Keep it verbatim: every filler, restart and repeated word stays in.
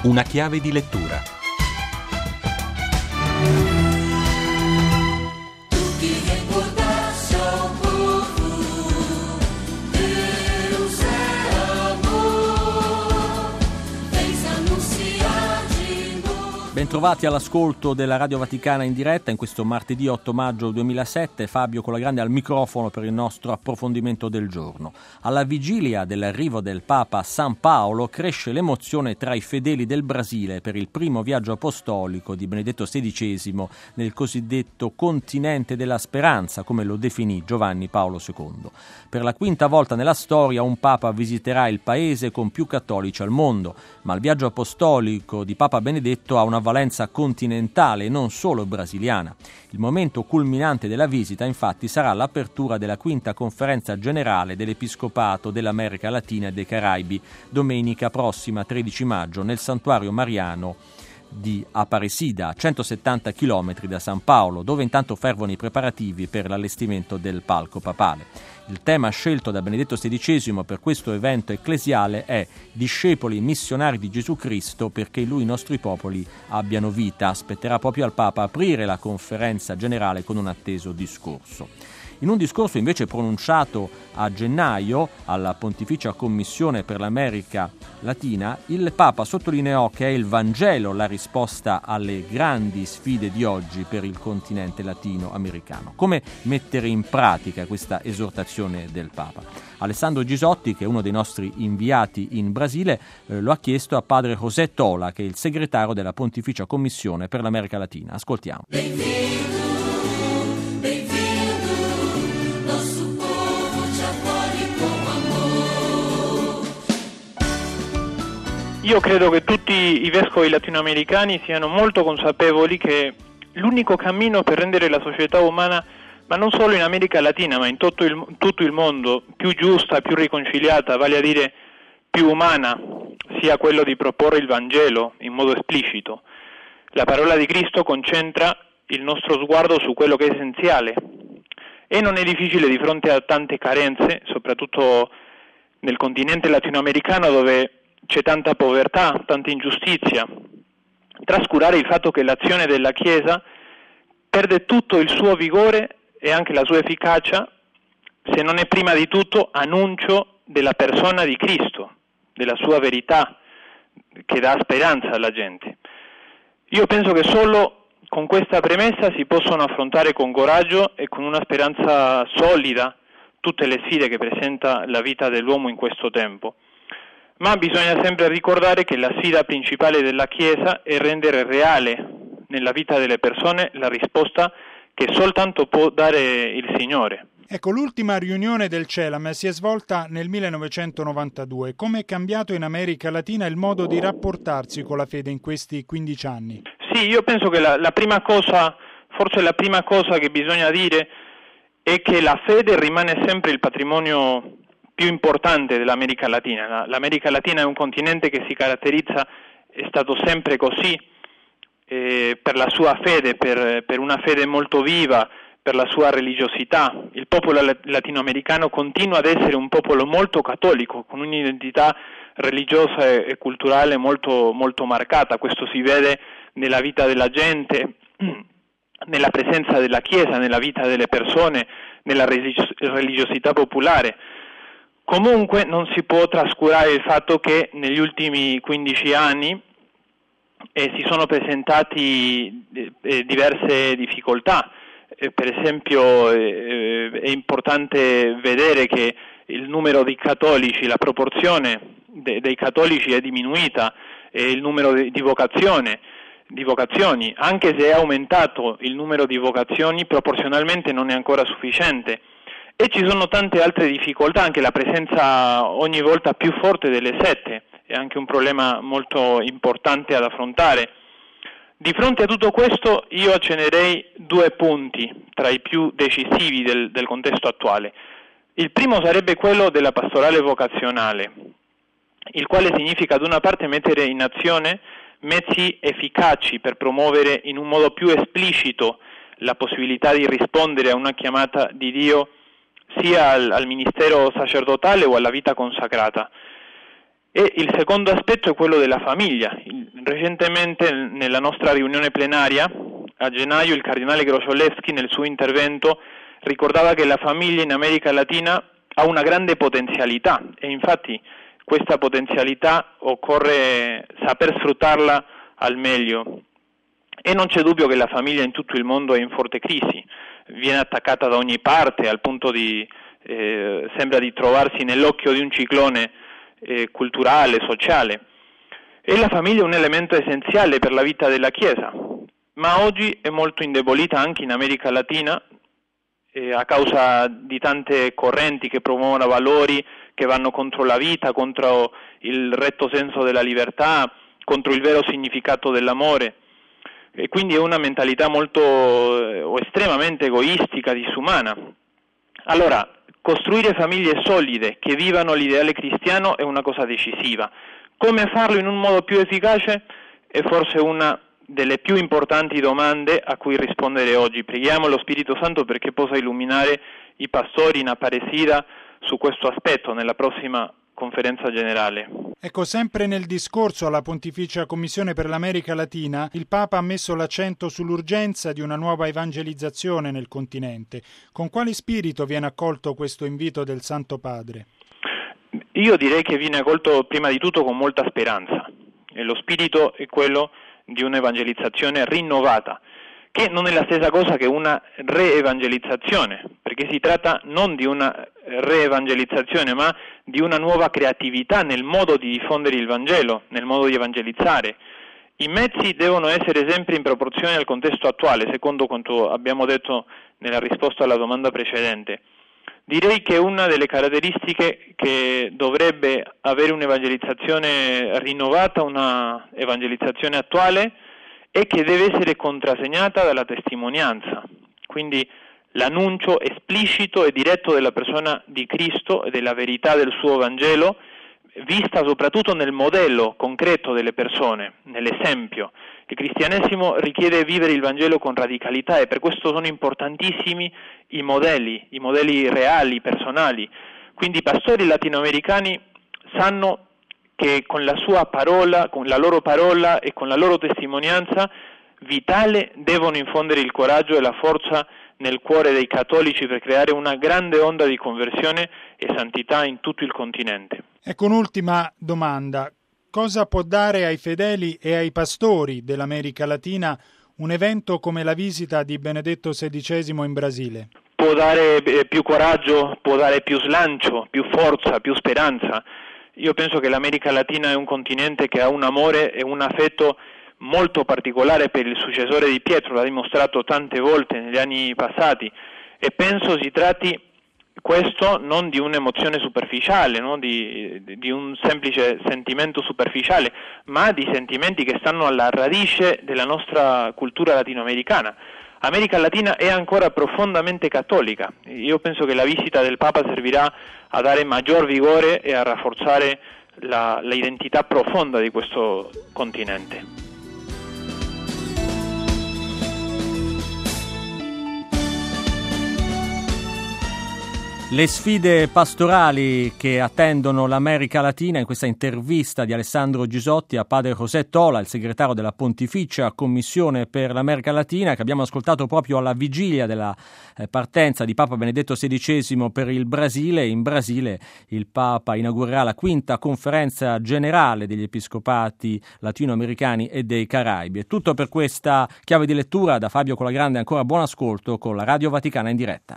Una chiave di lettura. Bentrovati all'ascolto della Radio Vaticana in diretta in questo martedì otto maggio duemilasette. Fabio Colagrande al microfono per il nostro approfondimento del giorno. Alla vigilia dell'arrivo del Papa a San Paolo cresce l'emozione tra i fedeli del Brasile per il primo viaggio apostolico di Benedetto sedicesimo nel cosiddetto continente della speranza, come lo definì Giovanni Paolo secondo. Per la quinta volta nella storia un Papa visiterà il paese con più cattolici al mondo, ma il viaggio apostolico di Papa Benedetto ha una valenza continentale e non solo brasiliana. Il momento culminante della visita, infatti, sarà l'apertura della quinta conferenza generale dell'Episcopato dell'America Latina e dei Caraibi, domenica prossima tredici maggio, nel Santuario Mariano di Aparecida, a centosettanta chilometri da San Paolo, dove intanto fervono i preparativi per l'allestimento del palco papale. Il tema scelto da Benedetto sedicesimo per questo evento ecclesiale è «Discepoli missionari di Gesù Cristo perché lui i nostri popoli abbiano vita». Aspetterà proprio al Papa aprire la conferenza generale con un atteso discorso. In un discorso invece pronunciato a gennaio alla Pontificia Commissione per l'America Latina, il Papa sottolineò che è il Vangelo la risposta alle grandi sfide di oggi per il continente latinoamericano. Come mettere in pratica questa esortazione del Papa? Alessandro Gisotti, che è uno dei nostri inviati in Brasile, eh, lo ha chiesto a padre José Tola, che è il segretario della Pontificia Commissione per l'America Latina. Ascoltiamo. Io credo che tutti i vescovi latinoamericani siano molto consapevoli che l'unico cammino per rendere la società umana, ma non solo in America Latina, ma in tutto il, tutto il mondo, più giusta, più riconciliata, vale a dire più umana, sia quello di proporre il Vangelo in modo esplicito. La parola di Cristo concentra il nostro sguardo su quello che è essenziale e non è difficile di fronte a tante carenze, soprattutto nel continente latinoamericano dove c'è tanta povertà, tanta ingiustizia, trascurare il fatto che l'azione della Chiesa perde tutto il suo vigore e anche la sua efficacia se non è prima di tutto annuncio della persona di Cristo, della sua verità che dà speranza alla gente. Io penso che solo con questa premessa si possono affrontare con coraggio e con una speranza solida tutte le sfide che presenta la vita dell'uomo in questo tempo. Ma bisogna sempre ricordare che la sfida principale della Chiesa è rendere reale nella vita delle persone la risposta che soltanto può dare il Signore. Ecco, l'ultima riunione del CELAM si è svolta nel millenovecentonovantadue. Come è cambiato in America Latina il modo di rapportarsi con la fede in questi quindici anni? Sì, sì, io penso che la, la prima cosa, forse la prima cosa che bisogna dire è che la fede rimane sempre il patrimonio più importante dell'America Latina. L'America Latina è un continente che si caratterizza, è stato sempre così, eh, per la sua fede, per, per una fede molto viva, per la sua religiosità. Il popolo latinoamericano continua ad essere un popolo molto cattolico, con un'identità religiosa e, e culturale molto, molto marcata. Questo si vede nella vita della gente, nella presenza della Chiesa, nella vita delle persone, nella religiosità popolare. Comunque non si può trascurare il fatto che negli ultimi quindici anni eh, si sono presentati eh, diverse difficoltà. Eh, per esempio eh, è importante vedere che il numero di cattolici, la proporzione de- dei cattolici è diminuita, e il numero di, di, vocazione, di vocazioni, anche se è aumentato il numero di vocazioni, proporzionalmente non è ancora sufficiente. E ci sono tante altre difficoltà, anche la presenza ogni volta più forte delle sette è anche un problema molto importante ad affrontare. Di fronte a tutto questo io accennerei due punti tra i più decisivi del, del contesto attuale. Il primo sarebbe quello della pastorale vocazionale, il quale significa ad una parte mettere in azione mezzi efficaci per promuovere in un modo più esplicito la possibilità di rispondere a una chiamata di Dio sia al, al ministero sacerdotale o alla vita consacrata. E il secondo aspetto è quello della famiglia. Recentemente nella nostra riunione plenaria a gennaio il cardinale Grociolewski nel suo intervento ricordava che la famiglia in America Latina ha una grande potenzialità e infatti questa potenzialità occorre saper sfruttarla al meglio. E non c'è dubbio che la famiglia in tutto il mondo è in forte crisi, viene attaccata da ogni parte al punto di eh, sembra di trovarsi nell'occhio di un ciclone eh, culturale, sociale. E la famiglia è un elemento essenziale per la vita della Chiesa, ma oggi è molto indebolita anche in America Latina eh, a causa di tante correnti che promuovono valori che vanno contro la vita, contro il retto senso della libertà, contro il vero significato dell'amore. E quindi è una mentalità molto eh, o estremamente egoistica, disumana. Allora, costruire famiglie solide che vivano l'ideale cristiano è una cosa decisiva. Come farlo in un modo più efficace è forse una delle più importanti domande a cui rispondere oggi. Preghiamo lo Spirito Santo perché possa illuminare i pastori in Aparecida su questo aspetto nella prossima conferenza generale. Ecco, sempre nel discorso alla Pontificia Commissione per l'America Latina, il Papa ha messo l'accento sull'urgenza di una nuova evangelizzazione nel continente. Con quale spirito viene accolto questo invito del Santo Padre? Io direi che viene accolto prima di tutto con molta speranza. E lo spirito è quello di un'evangelizzazione rinnovata, che non è la stessa cosa che una re-evangelizzazione, perché si tratta non di una re-evangelizzazione, ma di una nuova creatività nel modo di diffondere il Vangelo, nel modo di evangelizzare. I mezzi devono essere sempre in proporzione al contesto attuale, secondo quanto abbiamo detto nella risposta alla domanda precedente. Direi che una delle caratteristiche che dovrebbe avere un'evangelizzazione rinnovata, una evangelizzazione attuale, è che deve essere contrassegnata dalla testimonianza, quindi l'annuncio esplicito e diretto della persona di Cristo e della verità del suo Vangelo, vista soprattutto nel modello concreto delle persone, nell'esempio. Il cristianesimo richiede vivere il Vangelo con radicalità e per questo sono importantissimi i modelli, i modelli reali, personali. Quindi i pastori latinoamericani sanno che con la sua parola, con la loro parola e con la loro testimonianza vitale devono infondere il coraggio e la forza nel cuore dei cattolici per creare una grande onda di conversione e santità in tutto il continente. Ecco un'ultima domanda. Cosa può dare ai fedeli e ai pastori dell'America Latina un evento come la visita di Benedetto sedicesimo in Brasile? Può dare più coraggio, può dare più slancio, più forza, più speranza. Io penso che l'America Latina è un continente che ha un amore e un affetto molto particolare per il successore di Pietro, l'ha dimostrato tante volte negli anni passati e penso si tratti questo non di un'emozione superficiale, no? di, di un semplice sentimento superficiale, ma di sentimenti che stanno alla radice della nostra cultura latinoamericana. America Latina è ancora profondamente cattolica. Io penso che la visita del Papa servirà a dare maggior vigore e a rafforzare la, l'identità profonda di questo continente. Le sfide pastorali che attendono l'America Latina, in questa intervista di Alessandro Gisotti a padre José Tola, il segretario della Pontificia Commissione per l'America Latina, che abbiamo ascoltato proprio alla vigilia della partenza di Papa Benedetto sedicesimo per il Brasile. In Brasile il Papa inaugurerà la quinta conferenza generale degli episcopati latinoamericani e dei Caraibi. È tutto per questa chiave di lettura. Da Fabio Colagrande ancora buon ascolto con la Radio Vaticana in diretta.